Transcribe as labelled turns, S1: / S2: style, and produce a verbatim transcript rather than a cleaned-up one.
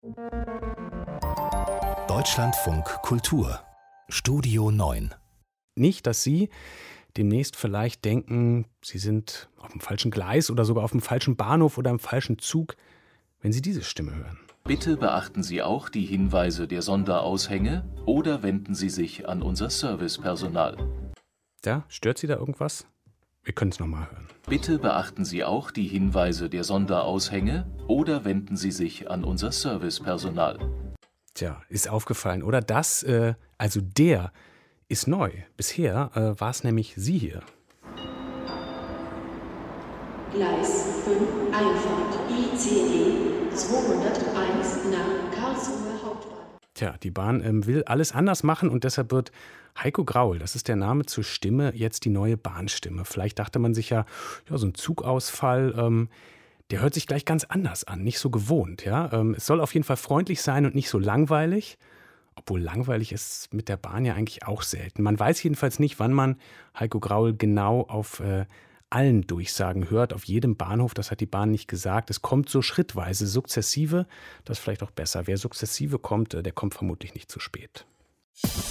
S1: Deutschlandfunk Kultur Studio neun.
S2: Nicht, dass Sie demnächst vielleicht denken, Sie sind auf dem falschen Gleis oder sogar auf dem falschen Bahnhof oder im falschen Zug, wenn Sie diese Stimme hören.
S3: Bitte beachten Sie auch die Hinweise der Sonderaushänge oder wenden Sie sich an unser Servicepersonal.
S2: Ja, stört Sie da irgendwas? Wir können es nochmal hören.
S3: Bitte beachten Sie auch die Hinweise der Sonderaushänge oder wenden Sie sich an unser Servicepersonal.
S2: Tja, ist aufgefallen, oder? Das, äh, also der, ist neu. Bisher äh, war es nämlich Sie hier.
S4: Gleis fünf, Einfahrt I C E zweihunderteins nach Karlsruhe Hauptbahnhof.
S2: Tja, die Bahn ähm, will alles anders machen und deshalb wird Heiko Graul, das ist der Name zur Stimme, jetzt die neue Bahnstimme. Vielleicht dachte man sich ja, ja so ein Zugausfall, ähm, der hört sich gleich ganz anders an, nicht so gewohnt. Ja? Ähm, es soll auf jeden Fall freundlich sein und nicht so langweilig. Obwohl langweilig ist mit der Bahn ja eigentlich auch selten. Man weiß jedenfalls nicht, wann man Heiko Graul genau auf äh, allen Durchsagen hört, auf jedem Bahnhof. Das hat die Bahn nicht gesagt. Es kommt so schrittweise, sukzessive. Das ist vielleicht auch besser. Wer sukzessive kommt, der kommt vermutlich nicht zu spät.